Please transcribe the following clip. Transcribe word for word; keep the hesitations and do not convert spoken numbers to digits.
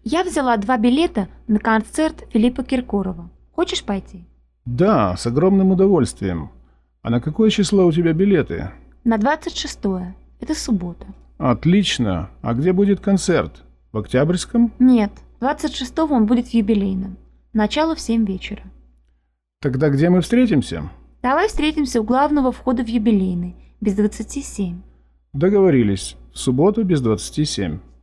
Я взяла два билета на концерт Филиппа Киркорова. Хочешь пойти? Да, с огромным удовольствием. А на какое число у тебя билеты? На двадцать шестое. Это суббота. Отлично. А где будет концерт? В Октябрьском? Нет, двадцать шестого он будет в юбилейном. Начало в семь вечера. Тогда где мы встретимся? Давай встретимся у главного входа в юбилейный, без двадцати семь. Договорились. В субботу без двадцати семь.